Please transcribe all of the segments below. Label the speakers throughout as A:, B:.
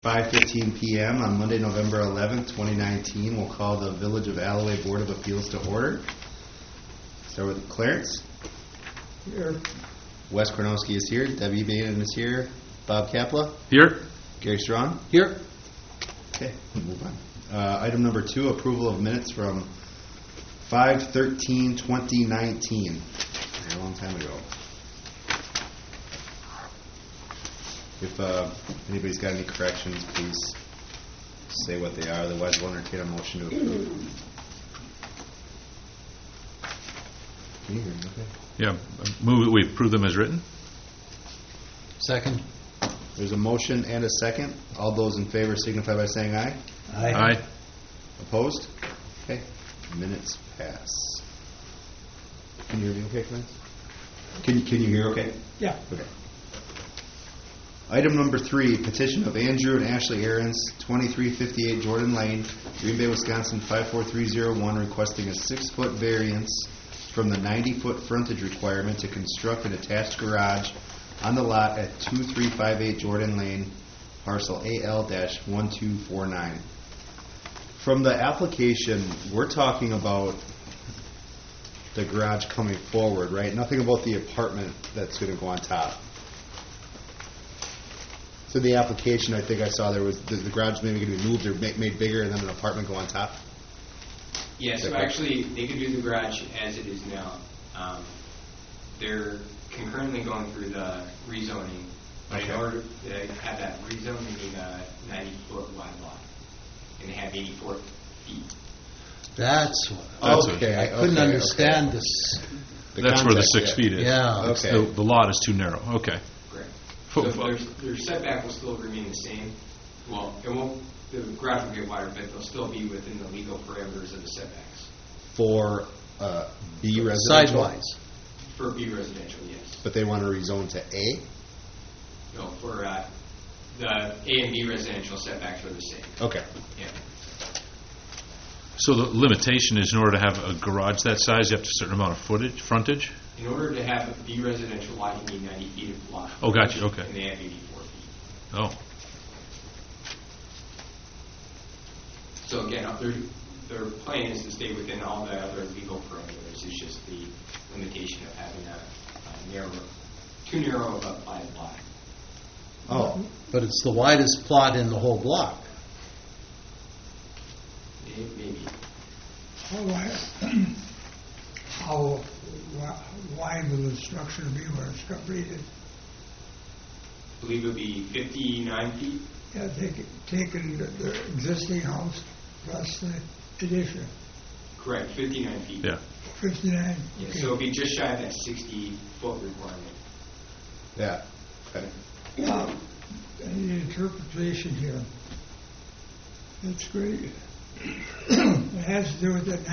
A: 5:15 p.m. on Monday, November 11th, 2019. We'll call the Village of Alloway Board of Appeals to order. Start with Clarence.
B: Here.
A: Wes Kornowski is here. Debbie Bannon is here. Bob Kapla.
C: Here.
A: Gary Strong.
C: Here.
A: Okay, we'll move on. Item number 2, approval of minutes from 5/13/2019. A long time ago. If anybody's got any corrections, please say what they are. Otherwise, we'll entertain a motion to approve. Can you hear me okay?
C: Yeah. Move that we approve them as written.
B: Second.
A: There's a motion and a second. All those in favor signify by saying aye.
C: Aye.
A: Opposed? Okay. Minutes pass. Can you hear me okay, Clarence? Can you hear okay?
B: Yeah.
A: Okay. Item number 3, petition of Andrew and Ashley Aarons, 2358 Jordan Lane, Green Bay, Wisconsin 54301, requesting a 6-foot variance from the 90-foot frontage requirement to construct an attached garage on the lot at 2358 Jordan Lane, parcel AL-1249. From the application, we're talking about the garage coming forward, right? Nothing about the apartment that's going to go on top. So the application, I think I saw there was the garage maybe going to be moved or made bigger and then an apartment go on top?
D: Yeah, so actually they could do the garage as it is now. They're concurrently going through the rezoning. But in order to have that rezone, they need a 90-foot wide lot. And they have 84 feet.
B: That's
A: okay.
B: I couldn't understand this.
C: That's where the 6 feet is.
B: Yeah.
A: Okay.
C: The lot is too narrow. Okay.
D: Correct. So their setback will still remain the same. Well, it won't. The garage will get wider, but they'll still be within the legal parameters of the setbacks.
A: For B residential?
B: Sidewise.
D: For B residential, yes.
A: But they want to rezone to A?
D: No, for the A and B residential setbacks are the same.
A: Okay.
D: Yeah.
C: So the limitation is in order to have a garage that size, you have a certain amount of frontage?
D: In order to have a B residential lot, you need 90 feet of lot.
C: Oh, gotcha, okay.
D: And they have 84 feet.
C: Oh.
D: So again, their plan is to stay within all the other legal parameters. It's just the limitation of having too narrow of a plotted lot.
A: Oh.
B: But it's the widest plot in the whole block.
D: Maybe.
E: How wide will the structure be where it's completed?
D: I believe it would be 59 feet.
E: Yeah, taking the existing house plus the addition.
D: Correct, 59 feet.
C: Yeah.
E: 59?
D: Yeah,
E: Okay.
D: so it would be just shy of that 60-foot requirement.
A: Yeah. Okay.
E: Now, I need interpretation here. That's great. It has to do with the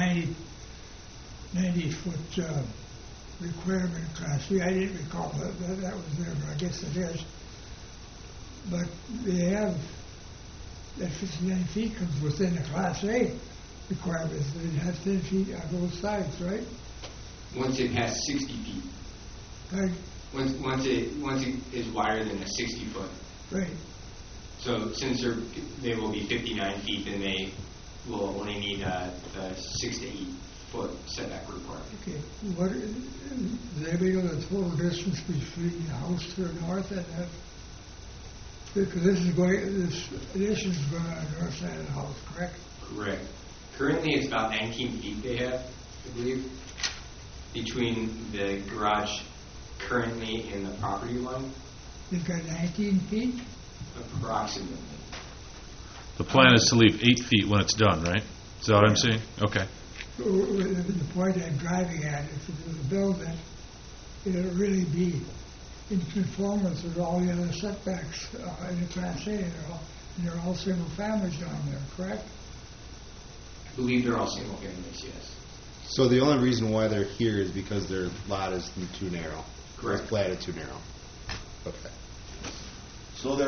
E: 90-foot requirement in Class B. I didn't recall that was there, but I guess it is. But they have that 59 feet comes within the Class A requirements. They have 10 feet on both sides, right?
D: Once it has 60 feet.
E: Right.
D: Once it is wider than a 60-foot.
E: Right.
D: So since they will be 59 feet, then they will only need the 6 to 8 foot setback requirement.
E: Okay. What is anybody know the total distance between the house to the north and that? Because this addition is going on the north side of the house, correct?
D: Correct. Currently, it's about 19 feet they have, I believe, between the garage currently and the property line.
E: They've got 19 feet?
D: Approximately.
C: The plan is to leave 8 feet when it's done, right? Is that what I'm seeing? Okay.
E: The point I'm driving at, if it was a building, it'll really be in conformance with all the other setbacks in the Class A. They're all single families down there, correct?
D: I believe they're all single families, yes.
A: So the only reason why they're here is because their lot is too narrow.
D: Correct.
A: It's platted too narrow. Okay. So they're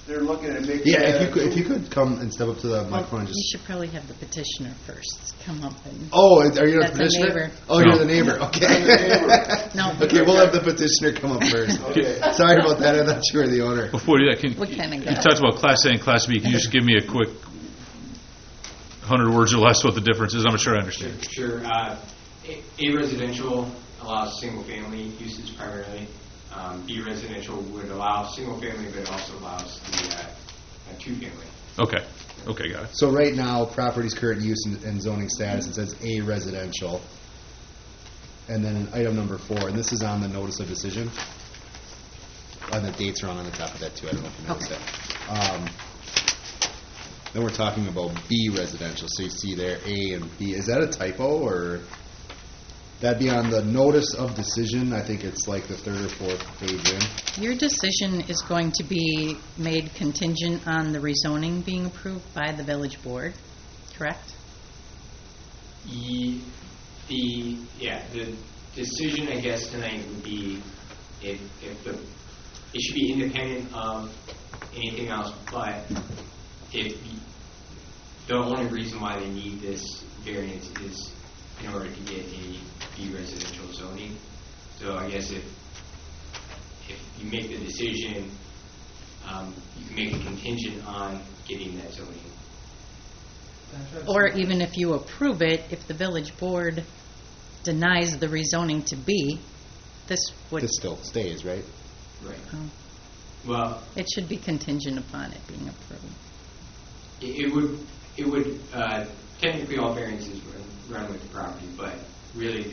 F: they're looking at making.
A: Yeah,
F: that
A: if you could come and step up to the microphone and
G: You
A: just.
G: should probably have the petitioner first come up and.
A: Oh, are you the
G: That's a
A: petitioner?
G: neighbor.
A: Oh,
C: No.
A: you're the neighbor. Okay.
G: No.
A: Okay, we'll have the petitioner come up first.
F: Okay.
A: Sorry about that. I thought you were the owner.
C: Before you do that, can,
G: What kind of
C: you
G: guy?
C: talked about Class A and Class B. Can you just give me a quick 100 words or less what the difference is? I'm sure I understand.
D: Sure. A residential allows single-family uses primarily. B residential would allow single-family, but it also allows the two-family.
C: Okay. Okay, got it.
A: So right now, property's current use and zoning status, it says A residential. And then item number 4, and this is on the notice of decision. And the dates are on the top of that too, I don't know if you noticed that. Then we're talking about B residential, so you see there A and B. Is that a typo, or? That'd be on the notice of decision, I think it's like the 3rd or 4th page in.
G: Your decision is going to be made contingent on the rezoning being approved by the village board, correct?
D: The decision, I guess, tonight would be if it should be independent of anything else, but if the only reason why they need this variance is in order to get a B residential zoning. So I guess if you make the decision, you can make it contingent on getting that zoning.
G: Or even if you approve it, if the village board denies the rezoning to B, this would,
A: This still stays, right?
D: Right.
G: oh,
D: Well,
G: it should be contingent upon it being approved.
D: it would technically all variances run with the property, but really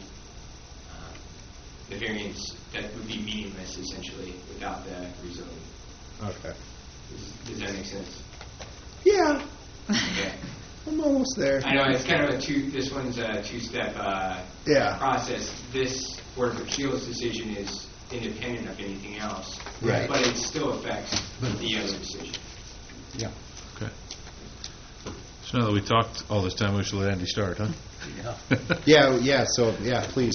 D: the variance that would be meaningless essentially without the rezoning.
A: Okay.
D: Does that make sense?
A: Yeah,
D: Okay.
A: I'm almost there.
D: I know it's kind of this one's a two-step
A: Yeah.
D: process. This Board of Appeals decision is independent of anything else,
A: Right.
D: but it still affects the other decision.
A: Yeah.
C: Okay. So now that we talked all this time, we should let Andy start, huh?
B: Yeah.
A: So, please,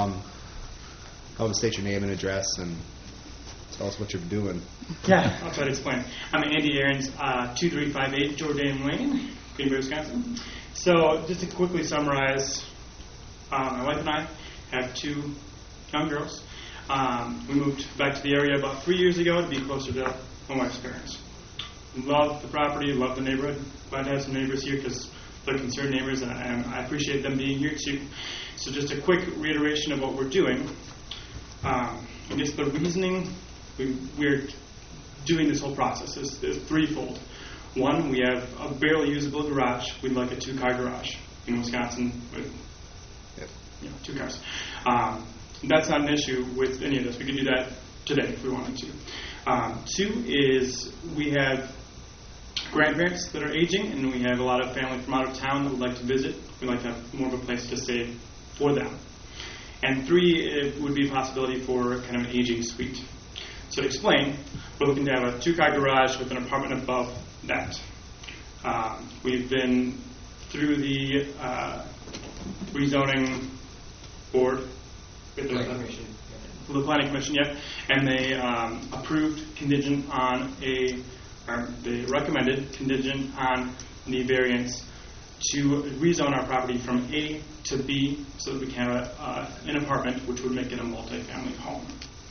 A: I'll just state your name and address and tell us what you're doing.
H: Yeah, I'll try to explain. I'm Andy Aarons, 2358 Jordan Lane, Green Bay, Wisconsin. So just to quickly summarize, my wife and I have 2 young girls. We moved back to the area about 3 years ago to be closer to my wife's parents. Love the property, love the neighborhood. Glad to have some neighbors here because they're concerned neighbors, and I appreciate them being here too. So just a quick reiteration of what we're doing. I guess the reasoning we're doing this whole process is threefold. One, we have a barely usable garage. We'd like a 2-car garage in Wisconsin with 2 cars. That's not an issue with any of this. We could do that today if we wanted to. 2 is we have grandparents that are aging, and we have a lot of family from out of town that would like to visit. We'd like to have more of a place to stay for them. And 3, it would be a possibility for kind of an aging suite. So to explain, we're looking to have a 2-car garage with an apartment above that. We've been through the rezoning board with
D: Planning Commission.
H: the Planning Commission, and they approved contingent on they recommended contingent on the variance to rezone our property from A to B so that we can have an apartment, which would make it a multi-family home.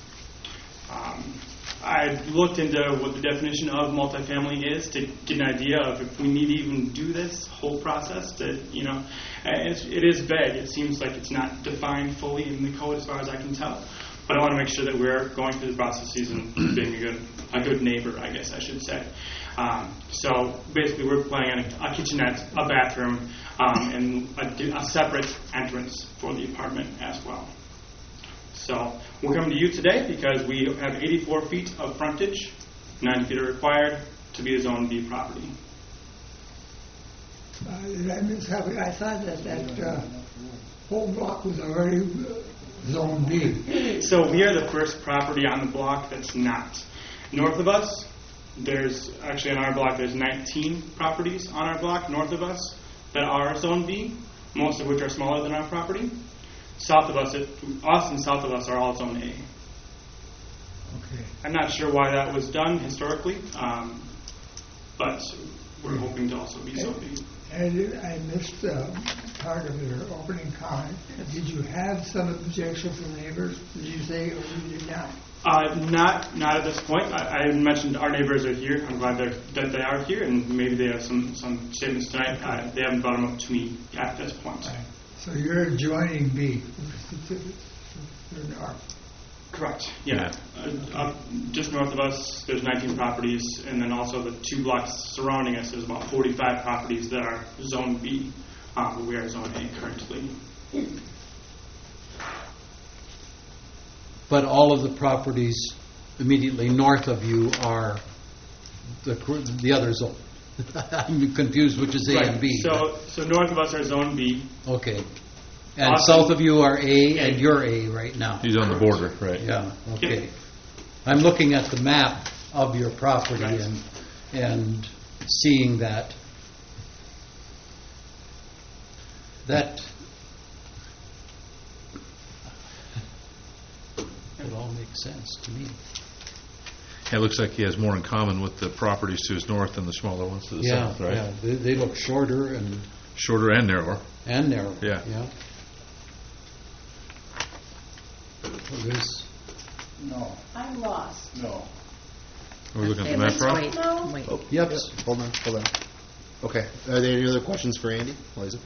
H: I looked into what the definition of multifamily is to get an idea of if we need to even do this whole process. It is vague. It seems like it's not defined fully in the code as far as I can tell. But I want to make sure that we're going through the processes and being a good neighbor, I guess I should say. So basically, we're planning on a kitchenette, a bathroom, and a separate entrance for the apartment as well. So we're coming to you today because we have 84 feet of frontage, 90 feet are required to be a Zone B property.
E: I thought that whole block was already Zone B.
H: So we are the first property on the block that's not. North of us, there's actually on our block, there's 19 properties on our block north of us that are Zone B, most of which are smaller than our property. South of us, us and south of us are all Zone A.
E: Okay.
H: I'm not sure why that was done historically, but we're hoping to also be zoning.
E: And I missed part of your opening comment. Did you have some objection from neighbors? Did you say, or you did not?
H: Not at this point. I mentioned our neighbors are here. I'm glad that they are here, and maybe they have some statements tonight. They haven't brought them up to me at this point.
E: Right. So you're adjoining B. You're north.
H: Correct. Yeah. Up just north of us, there's 19 properties, and then also the 2 blocks surrounding us, there's about 45 properties that are Zone B, but we are Zone A currently.
B: But all of the properties immediately north of you are the other zone. I'm confused which is A and B.
H: So north of us are Zone B.
B: Okay. And
H: Awesome.
B: south of you are A, and you're A right now.
C: He's on the border, right?
B: Yeah, okay. I'm looking at the map of your property
H: Right.
B: and seeing that it all makes sense to me.
C: It looks like he has more in common with the properties to his north than the smaller ones to the south, right?
B: Yeah, they look shorter and
C: Shorter and narrower.
B: narrow.
C: Yeah.
B: Well, there's
F: I'm lost.
C: Are we looking at the
G: Okay,
C: map, Rob?
G: let's
F: No.
G: wait.
A: Oh,
B: Yep.
A: Hold on. Okay. Are there any other questions for Andy?
E: Is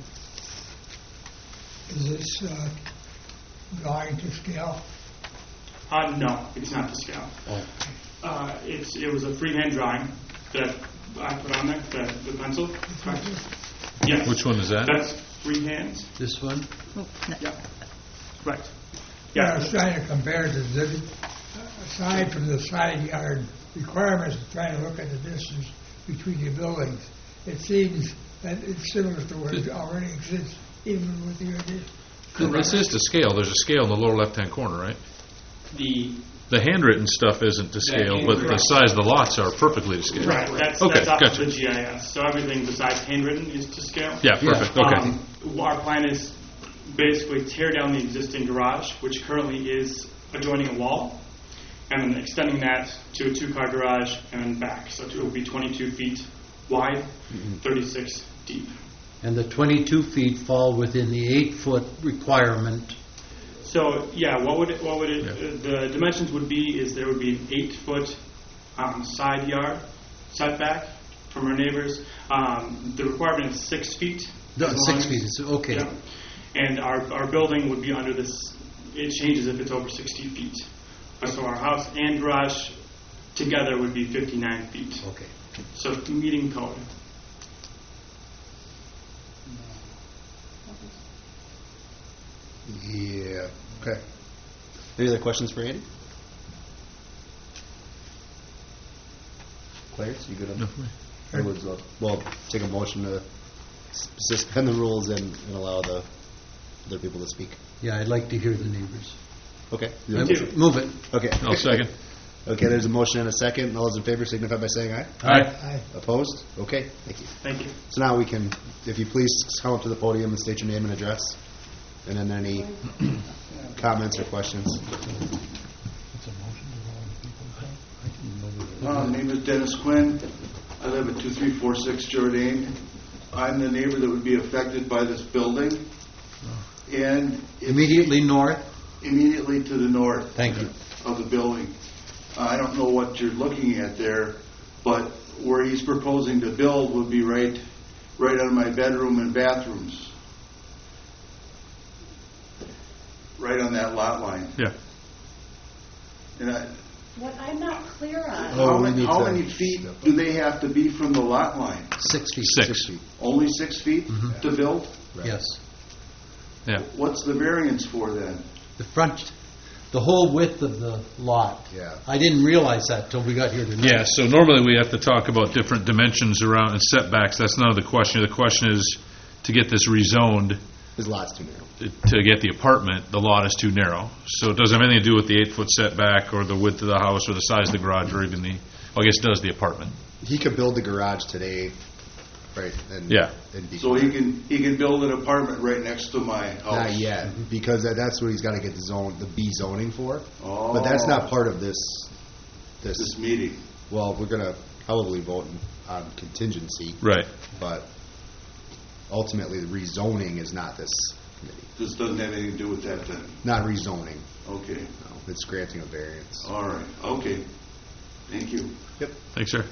E: this drawing to scale?
H: No, it's not to scale. It was a freehand drawing that I put on there, the pencil. Yes.
C: Which one is that?
H: That's freehand.
B: this one.
G: Oh, no.
H: Yeah. Right.
E: Yeah, I
H: Yeah.
E: was trying to compare it to aside from the side yard requirements, trying to look at the distance between the buildings. It seems that it's similar to what already exists, even with the addition.
C: This is to scale. There's a scale in the lower left-hand corner, right? The handwritten stuff isn't to scale, but the size of the lots are perfectly to scale.
H: Right. That's
C: Okay,
H: off
C: gotcha.
H: of the GIS. So everything besides handwritten is to scale.
C: Yeah, perfect. Okay.
H: Our plan is basically tear down the existing garage, which currently is adjoining a wall, and then extending that to a 2-car garage and then back. So it will be 22 feet wide, 36 deep.
B: And the 22 feet fall within the 8-foot requirement.
H: So yeah, what would the dimensions would be is there would be an 8-foot side yard setback from our neighbors. The requirement is 6 feet.
B: No,
H: as long
B: 6
H: as-
B: feet is okay.
H: Yeah. And our building would be under this. It changes if it's over 60 feet. So our house and garage together would be 59 feet.
B: Okay.
H: So meeting code.
A: Yeah. Okay. Any other questions for Andy? Clarence, you good on
C: No,
A: that?
C: for me.
A: I would, well, take a motion to suspend the rules and allow the other people to speak.
B: Yeah, I'd like to hear the neighbors.
A: Okay.
B: Move it.
A: Okay.
C: I'll second.
A: Okay, there's a motion and a second. All those in favor signify by saying aye.
E: Aye.
A: Opposed? Okay, thank you.
H: Thank you.
A: So now we can, if you please come up to the podium and state your name and address, and then any comments or questions.
I: My name is Dennis Quinn. I live at 2346 Jordan. I'm the neighbor that would be affected by this building. And it's
B: Immediately north.
I: immediately to the north
B: Thank you.
I: of the building. I don't know what you're looking at there, but where he's proposing to build would be right on my bedroom and bathrooms. Right on that lot line.
C: Yeah.
I: And
F: What I'm not clear on.
A: Oh, we need
I: how
A: to-
I: many feet do they have to be from the lot line?
B: 6 feet.
C: 6.
A: feet.
I: Only 6 feet to build?
B: Yes.
C: Yeah.
I: What's the variance for then?
B: The front, the whole width of the lot.
A: Yeah.
B: I didn't realize that till we got here tonight.
C: Yeah, so normally we have to talk about different dimensions around and setbacks. That's none of the question. The question is to get this rezoned,
A: His lot's too narrow.
C: to get the apartment, the lot is too narrow. So it doesn't have anything to do with the 8-foot setback or the width of the house or the size of the garage or even well, I guess it does the apartment.
A: He could build the garage today, right? And,
C: Yeah.
A: And be,
I: So he can build an apartment right next to my house?
A: not yet, because that's what he's got to get the B zoning for.
I: Oh.
A: But that's not part of this
I: this meeting.
A: Well, we're going to probably vote on contingency.
C: Right.
A: But ultimately, the rezoning is not this committee.
I: This doesn't have anything to do with that then?
A: Not rezoning.
I: Okay.
A: No, it's granting a variance.
I: All right. Okay. Thank you.
A: Yep.
C: Thanks, sir.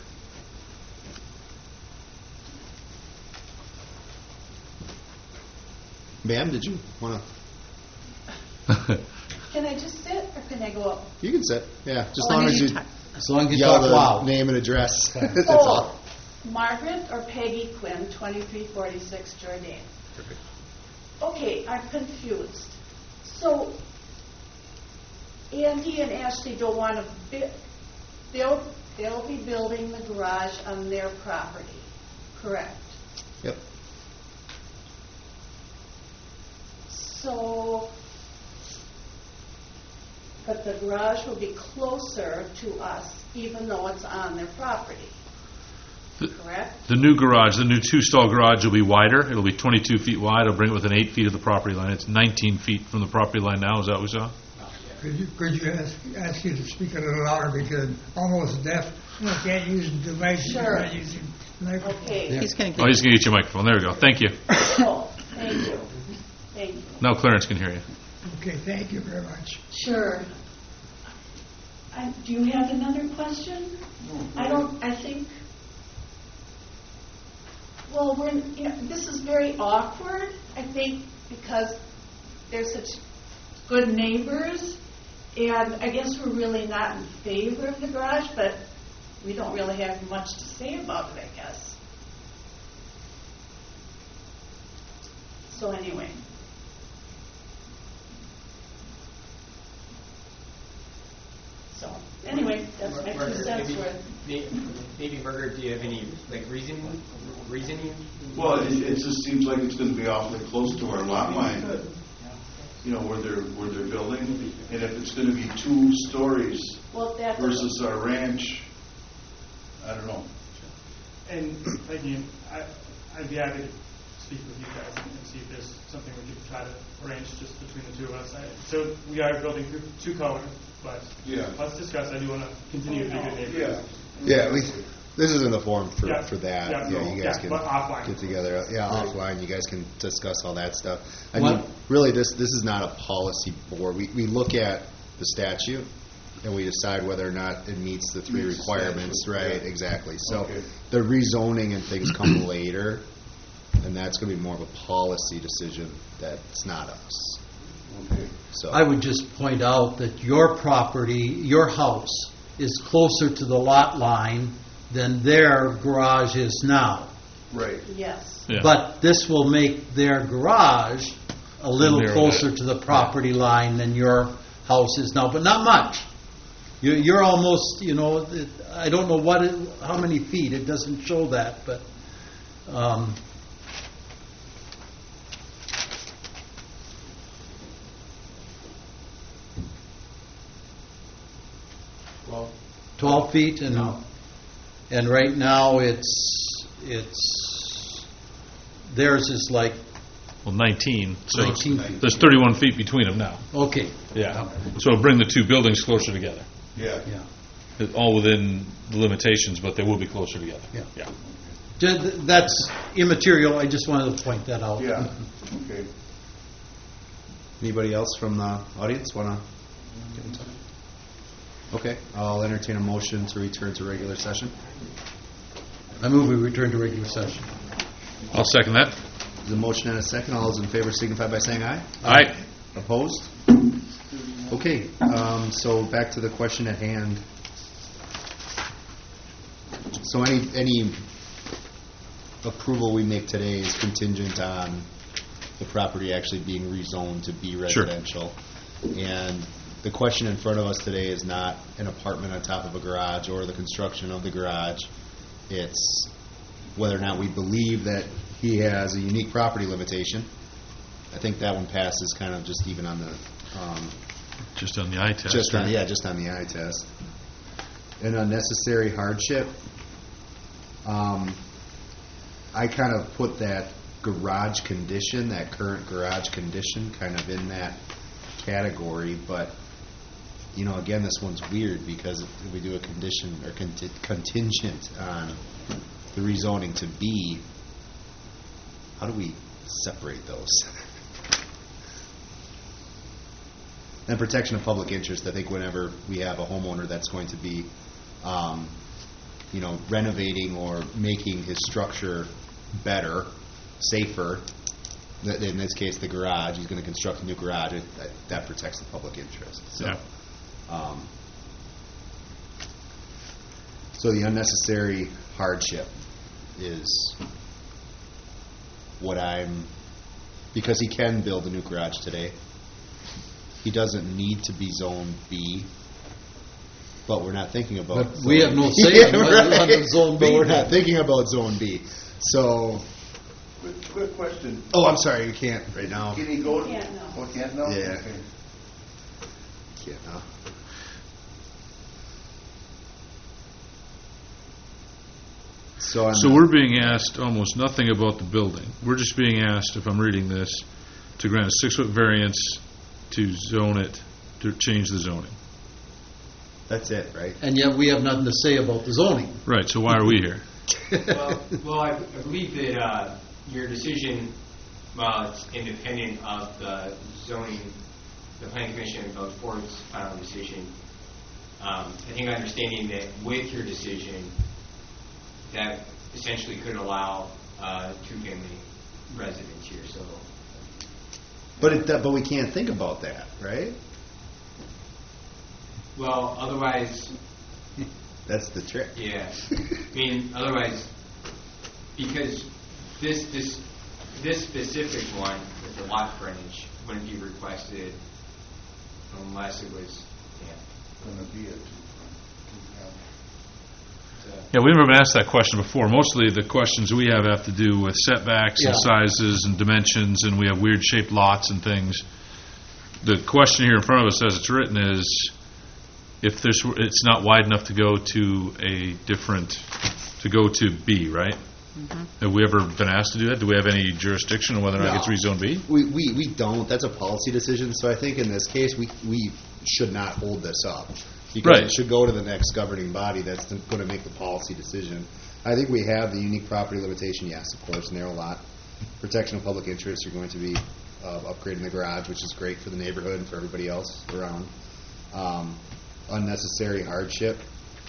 A: Ma'am, did you want to?
F: Can I just sit or can I go up?
A: You can sit. Yeah, just
G: Oh,
A: long
G: I
A: as
G: need
A: you
G: to talk.
B: As long as you
A: yell
B: talk
A: the
B: loud.
A: name and address. That's
F: Oh,
A: all.
F: Margaret or Peggy Quinn, 2346 Jordan.
A: Perfect.
F: Okay, I'm confused. So, Andy and Ashley don't want to, they'll be building the garage on their property, correct?
A: Yep.
F: So, but the garage will be closer to us, even though it's on their property, correct?
C: The new garage, the new 2-stall garage will be wider. It'll be 22 feet wide. It'll bring it within 8 feet of the property line. It's 19 feet from the property line now. Is that what we saw?
E: Could you ask you to speak a little louder because I'm almost deaf. I can't use the device.
F: Sure.
E: I'm using microphone.
F: Okay.
G: He's going to
C: Oh, he's going to get your microphone. There we go. Thank you.
F: Oh, thank you. Thank you.
C: Now Clarence can hear you.
E: Okay, thank you very much.
F: Sure. Do you have another question? I think, well, this is very awkward, I think, because they're such good neighbors, and I guess we're really not in favor of the garage, but we don't really have much to say about it, I guess. So anyway. So, anyway, that's my 2 cents worth.
D: Maybe Margaret, do you have any reasoning?
I: Well, it just seems like it's going to be awfully close to our lot line. You know, where they're building, and if it's going to be 2 stories versus our ranch, I don't know.
H: And again, I'd be happy to speak with you guys and see if there's something we could try to arrange just between the 2 of us. So we are building 2 colors, but let's discuss. I do want to continue to be good neighbors.
A: Yeah, this isn't the forum for that.
H: Yeah,
A: you guys can
H: but offline.
A: get together. Yeah, offline. You guys can discuss all that stuff. I
B: What?
A: mean, really, this is not a policy board. We look at the statute and we decide whether or not it meets the 3 requirements. Right, exactly. So the rezoning and things come later, and that's going to be more of a policy decision. That's not us.
I: Okay.
A: So
B: I would just point out that your property, your house, is closer to the lot line than their garage is now.
I: Right.
F: Yes.
C: Yeah.
B: But this will make their garage a little
C: Narrow
B: closer
C: that.
B: to the property line than your house is now, but not much. You're almost, I don't know how many feet. It doesn't show that, but.
D: Well,
B: 12 feet, and right now theirs is like
C: Well, 19. So
B: 19 feet.
C: there's 31 feet between them now.
B: Okay.
C: Yeah. So it'll bring the 2 buildings closer together.
I: Yeah.
B: Yeah.
C: All within the limitations, but they will be closer together.
B: Yeah. That's immaterial. I just wanted to point that out.
I: Yeah. Okay.
A: anybody else from the audience want to get in touch? Okay, I'll entertain a motion to return to regular session.
B: I move we return to regular session.
C: I'll second that.
A: There's a motion and a second. All those in favor signify by saying aye.
C: Aye.
A: Opposed? Okay, so back to the question at hand. So any approval we make today is contingent on the property actually being rezoned to be residential. And the question in front of us today is not an apartment on top of a garage or the construction of the garage. It's whether or not we believe that he has a unique property limitation. I think that one passes kind of just even on the
C: Just on the eye test.
A: just on the eye test. An unnecessary hardship. I kind of put that garage condition, that current garage condition, kind of in that category, but again, this one's weird because if we do a condition or contingent on the rezoning to B, how do we separate those? And protection of public interest, I think whenever we have a homeowner that's going to be, renovating or making his structure better, safer, in this case the garage, he's going to construct a new garage, that protects the public interest. So,
C: Yeah.
A: So the unnecessary hardship is what because he can build a new garage today. He doesn't need to be zone B, but we're not thinking about.
B: But we have no say on zone B.
A: But we're not thinking about zone B. So.
I: Quick question.
A: Oh, I'm sorry. You can't right now.
I: Can he go?
F: Can't now.
I: Oh, can't now?
A: Yeah.
I: Okay.
A: Can't now.
C: So we're being asked almost nothing about the building. We're just being asked, if I'm reading this, to grant a 6-foot variance to zone it, to change the zoning.
A: That's it, right?
B: And yet we have nothing to say about the zoning.
C: Right, so why are we here?
D: Well, I believe that your decision, while it's independent of the zoning, the planning commission vote for its final decision. I think understanding that with your decision, that essentially could allow two-family residents here. So,
A: but we can't think about that, right?
D: Well, otherwise,
A: that's the trick.
D: Yeah, I mean, otherwise, because this specific one with the lot frontage wouldn't be requested unless it was
I: Going to be a
C: Yeah, we've never been asked that question before. Mostly the questions we have to do with setbacks and sizes and dimensions, and we have weird shaped lots and things. The question here in front of us, as it's written, is if it's not wide enough to go to to B, right? Mm-hmm. Have we ever been asked to do that? Do we have any jurisdiction on whether or not it gets rezoned B?
A: We don't. That's a policy decision. So I think in this case, we should not hold this up. Because it should go to the next governing body that's going to make the policy decision. I think we have the unique property limitation, yes, of course, narrow lot. Protection of public interest, you're going to be upgrading the garage, which is great for the neighborhood and for everybody else around. Unnecessary hardship.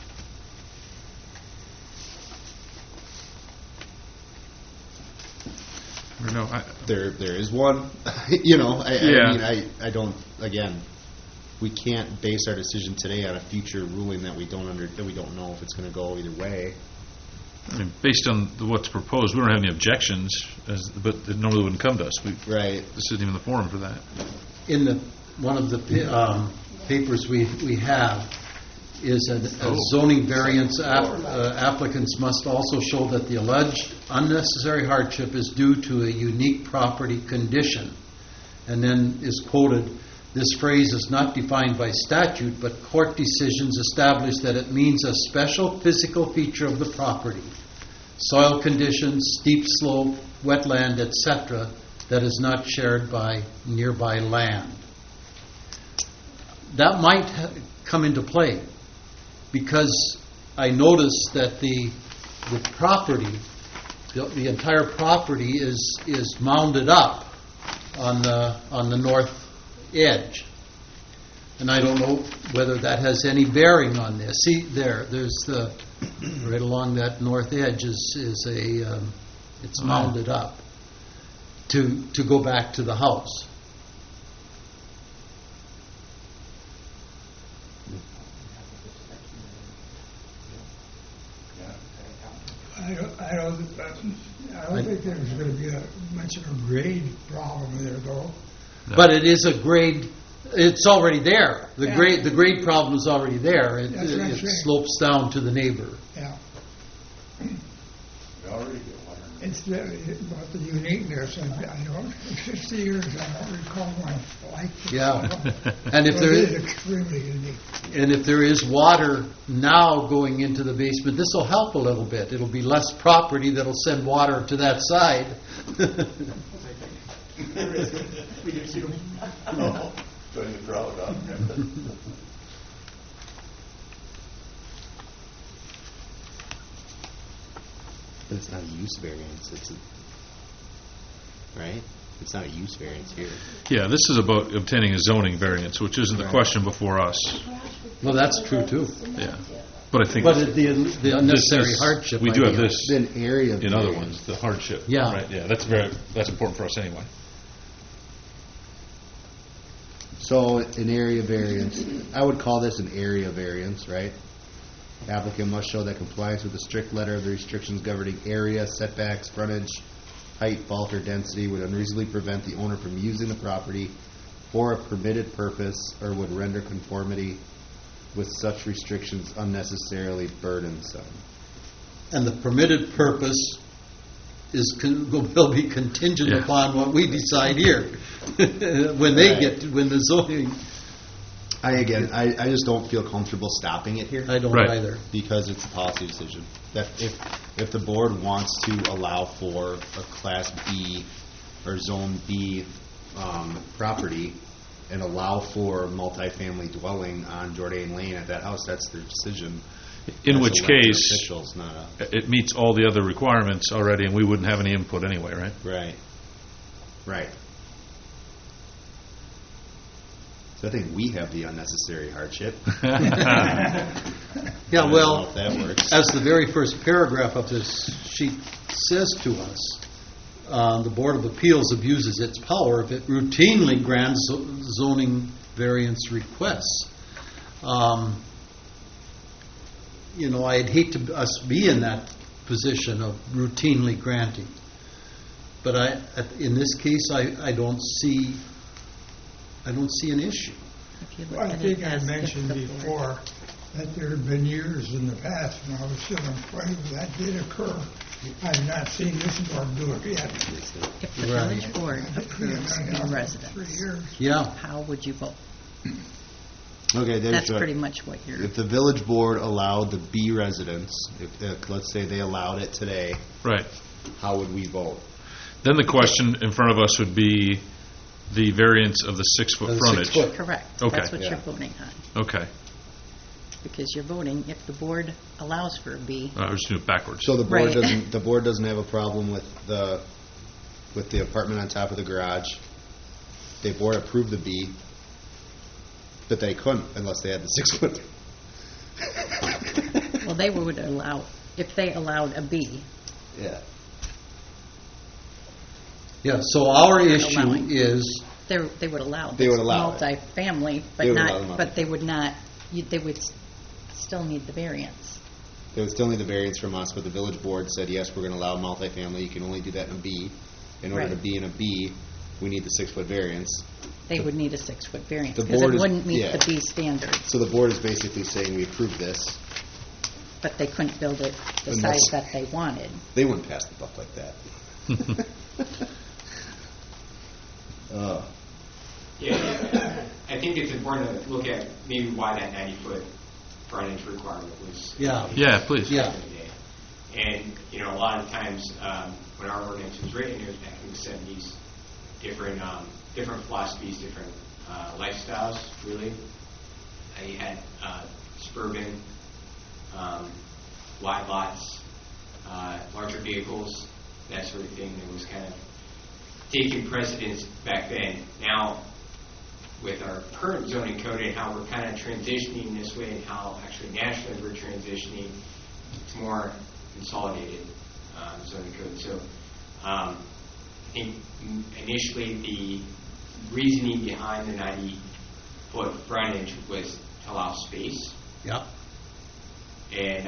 A: There is one. I mean, I don't, again, we can't base our decision today on a future ruling that we don't know if it's going to go either way.
C: I mean, based on what's proposed, we don't have any objections, but it normally wouldn't come to us.
A: Right.
C: This isn't even the forum for that.
B: In one of the papers we have is a zoning variance applicants must also show that the alleged unnecessary hardship is due to a unique property condition, and then is quoted. This phrase is not defined by statute, but court decisions establish that it means a special physical feature of the property, soil conditions, steep slope, wetland, etc., that is not shared by nearby land. That might come into play because I noticed that the property, the entire property is mounded up on the north edge, and I don't know whether that has any bearing on this. See, there's the right along that north edge it's mounded up to go back to the house.
E: I don't think there's going to be much of a grade problem there, though.
B: No. But it is a grade. It's already there. The grade problem is already there. It slopes down to the neighbor.
E: Yeah.
I: We already get water.
E: It's about the uniqueness. I don't. In 50 years, I don't recall one like this.
B: Yeah. And
E: it is extremely unique.
B: And if there is water now going into the basement, this will help a little bit. It'll be less property that'll send water to that side.
I: Join the crowd.
A: it's not a use variance, right? It's not a use variance here.
C: Yeah, this is about obtaining a zoning variance, which isn't the
A: Right.
C: question before us.
B: Well, that's true, too.
C: Yeah. But I think
B: But the unnecessary
C: this is-
B: hardship.
C: we do have
B: idea.
C: this
A: Then area
C: in other
A: variance.
C: ones, the hardship.
B: Yeah.
C: Right, yeah, that's important for us anyway.
A: So an area variance, I would call this an area variance, right? Applicant must show that compliance with the strict letter of the restrictions governing area, setbacks, frontage, height, bulk, or density would unreasonably prevent the owner from using the property for a permitted purpose or would render conformity with such restrictions unnecessarily burdensome.
B: And the permitted purpose will be contingent
C: Yeah.
B: upon what we decide here. When the zoning,
A: I just don't feel comfortable stopping it here.
B: I don't
C: Right.
B: either.
A: Because it's a policy decision. That if the board wants to allow for a Class B or Zone B property and allow for multifamily dwelling on Jordan Lane at that house, that's their decision.
C: In
A: As
C: which
A: elected
C: case,
A: officials, not a,
C: it meets all the other requirements already, and we wouldn't have any input anyway, right?
A: right. So I think we have the unnecessary hardship.
B: Yeah,
A: I don't
B: well,
A: know if that works.
B: as the very first paragraph of this sheet says to us, the Board of Appeals abuses its power if it routinely grants zoning variance requests. I'd hate us be in that position of routinely granting. But in this case, I don't see an issue.
G: If you look
E: Well, I
G: at
E: think
G: it
E: I
G: as if
E: mentioned
G: the board-
E: before that there have been years in the past when I was still employed, that did occur. I have not seen this board do it yet.
G: If the
B: Right.
G: village board approves new
E: 3
G: residents,
E: years.
B: Yeah.
G: how would you vote?
A: Okay, there's
G: That's
A: what-
G: pretty much what you're,
A: If the village board allowed the B residents, let's say they allowed it today,
C: Right.
A: how would we vote?
C: Then the question in front of us would be the variance of the 6-foot
B: Of the
C: frontage.
B: 6 foot.
G: correct.
C: Okay.
G: That's what
A: Yeah.
G: you're voting on.
C: Okay.
G: Because you're voting if the board allows for a B.
C: I was doing it backwards.
A: So the board
G: Right.
A: doesn't have a problem with the apartment on top of the garage. The board approved the B, but they couldn't unless they had the 6 foot.
G: Well, they would allow, if they allowed a B,
A: Yeah.
B: Yeah, so our issue
G: Allowing.
B: is,
G: they would allow
A: They
G: this
A: would allow it.
G: multifamily, but
A: They would allow
G: not,
A: the
G: but they would not, they would still need the variance.
A: They would still need the variance from us, but the village board said, yes, we're going to allow multifamily. You can only do that in a B. In order to
G: Right.
A: be in a B, we need the 6 foot variance.
G: They would need a 6-foot variance,
A: The
G: because it
A: board is-
G: wouldn't meet
A: yeah.
G: the B standard,
A: So the board is basically saying we approve this.
G: but they couldn't build it the
A: And
G: size
A: that's-
G: that they wanted.
A: They wouldn't pass the buck like that.
D: Yeah, I think it's important to look at maybe why that 90-foot frontage requirement was.
B: Yeah.
C: Yeah, please.
B: Yeah.
D: And, a lot of times, when our ordinance was written, it was back in the 70s, different philosophies, different lifestyles, really. You had suburban, wide lots, larger vehicles, that sort of thing that was kind of taking precedence back then. Now, with our current zoning code and how we're kind of transitioning this way and how actually nationally we're transitioning, it's more consolidated zoning code. So I think initially the reasoning behind the 90-foot frontage was to allow space.
B: yeah,
D: And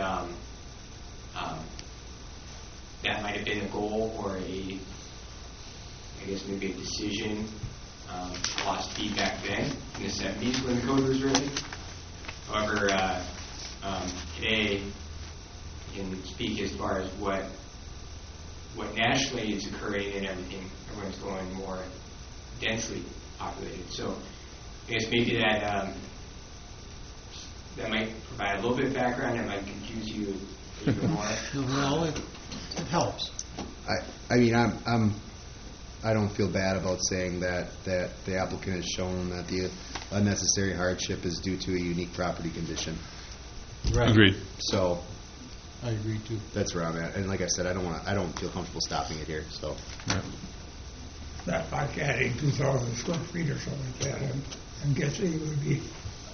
D: that might have been a goal or maybe a decision, philosophy back then in the 70s when the code was written. However, today, you can speak as far as what nationally is occurring and everything. Everyone's going more densely populated. So I guess maybe that might provide a little bit of background. That might confuse you a little bit more.
B: well, it helps.
A: I don't feel bad about saying that the applicant has shown that the unnecessary hardship is due to a unique property condition.
B: Right.
C: Agreed.
A: So,
B: I agree too.
A: That's where I'm at. And like I said, I don't feel comfortable stopping it here, so.
E: That like adding 2,000 square feet or something like that, I'm guessing it would be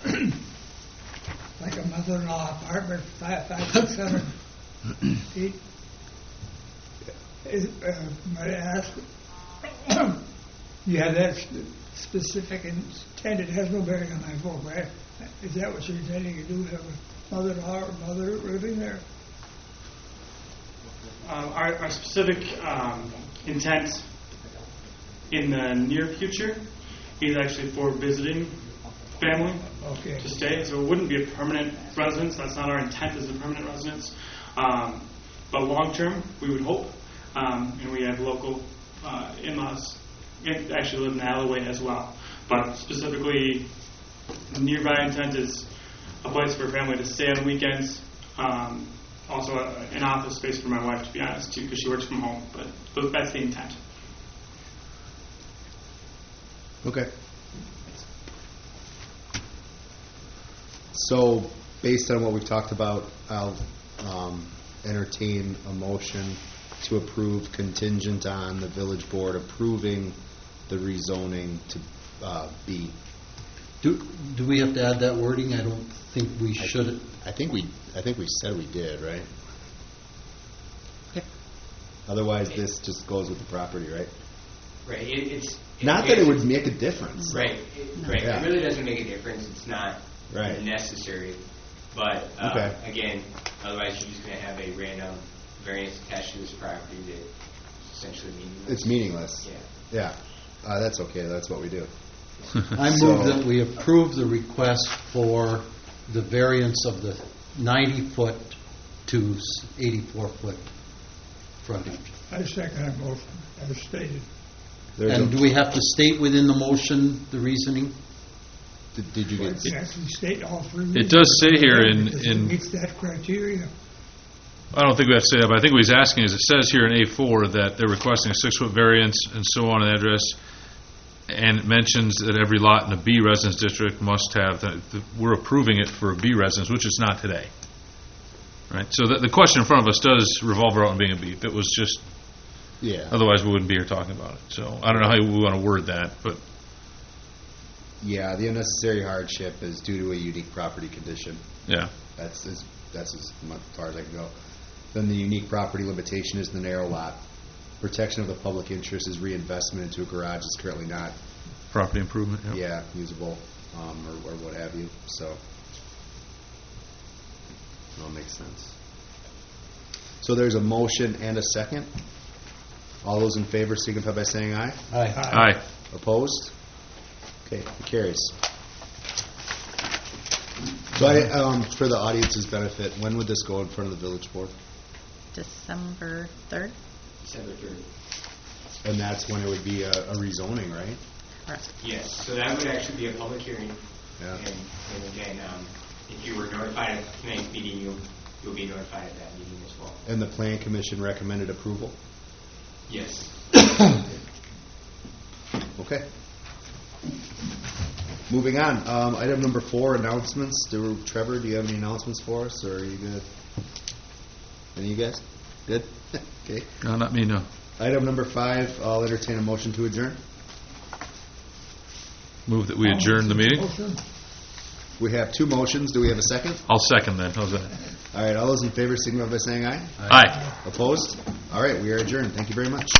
E: like a mother-in-law apartment, 5, 6, 7 feet. Might I ask, you have that specific intent, it has no bearing on my vote, right? Is that what you're intending to do, have a mother-in-law or mother living there?
H: Our specific intent in the near future is actually for visiting family to stay. So it wouldn't be a permanent residence. That's not our intent as a permanent residence. But long term, we would hope. And we have local in-laws and actually live in the alleyway as well. But specifically, the nearby intent is a place for a family to stay on the weekends. Also an office space for my wife, to be honest, too, because she works from home. But that's the intent.
A: Okay. So, based on what we've talked about, I'll entertain a motion to approve contingent on the village board approving the rezoning to B.
B: Do we have to add that wording? I don't think we should.
A: I think we said we did, right?
G: Yep.
A: Otherwise, this just goes with the property, right?
D: Right. It's
A: Not that it would make a difference.
D: Right. Right.
A: Yeah.
D: It really doesn't make a difference. It's not
A: Right.
D: necessary. But
A: Okay.
D: again, otherwise you're just going to have a random variance attached to this property that essentially meaningless.
A: It's meaningless.
D: Yeah.
A: Yeah. That's okay. That's what we do.
B: I move that we approve the request for the variance of the 90-foot to 84-foot frontage.
E: I second that motion, as stated.
B: And do we have to state witin the motion the reasoning?
A: Did you get?
E: You actually state all three.
C: It does say here
E: Because it meets that criteria.
C: I don't think we have to say that, but I think what he's asking is, it says here in A4 that they're requesting a 6-foot variance and so on, an address, and it mentions that every lot in a B residence district must have, we're approving it for a B residence, which is not today. Right? So the question in front of us does revolve around being a B. If it was just,
A: Yeah.
C: otherwise we wouldn't be here talking about it. So I don't know how we want to word that, but
A: Yeah, the unnecessary hardship is due to a unique property condition.
C: yeah.
A: That's as far as I can go. Then the unique property limitation is the narrow lot. Protection of the public interest is reinvestment into a garage that's currently not,
C: Property improvement, yeah.
A: usable, or what have you. So, it all makes sense. So there's a motion and a second. All those in favor signify by saying aye.
B: Aye.
C: Aye.
A: Opposed? Okay, it carries. So for the audience's benefit, when would this go in front of the village board?
G: December 3rd?
D: December 3rd.
A: And that's when it would be a rezoning, right?
G: Correct.
D: Yes. So that would actually be a public hearing.
A: Yeah.
D: And again, if you were notified of tonight's meeting, you'll be notified of that meeting as well.
A: And the plan commission recommended approval?
D: Yes.
A: Okay. Moving on. Item number 4, announcements. Trevor, do you have any announcements for us, or are you good? Any of you guys? Good? Okay.
C: No, not me, no.
A: Item number 5, I'll entertain a motion to adjourn.
C: Move that we adjourn the meeting.
E: Motion.
A: We have 2 motions. Do we have a second?
C: I'll second that. How's that?
A: All right, all those in favor signify by saying aye.
C: Aye.
A: Opposed? All right, we are adjourned. Thank you very much.